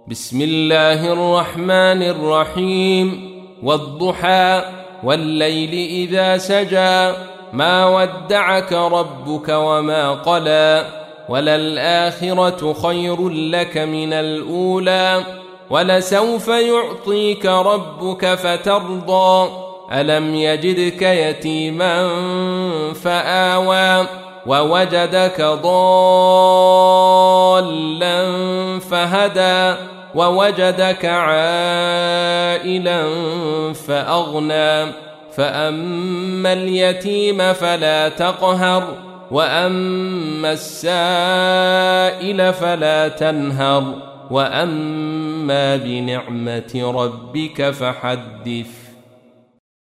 بسم الله الرحمن الرحيم. والضحى والليل إذا سجى ما ودعك ربك وما قلى وللآخرة خير لك من الأولى ولسوف يعطيك ربك فترضى ألم يجدك يتيما فآوى ووجدك ضالا فهدى ووجدك عائلا فأغنى فأما اليتيم فلا تقهر وأما السائل فلا تنهر وأما بنعمة ربك فحدث.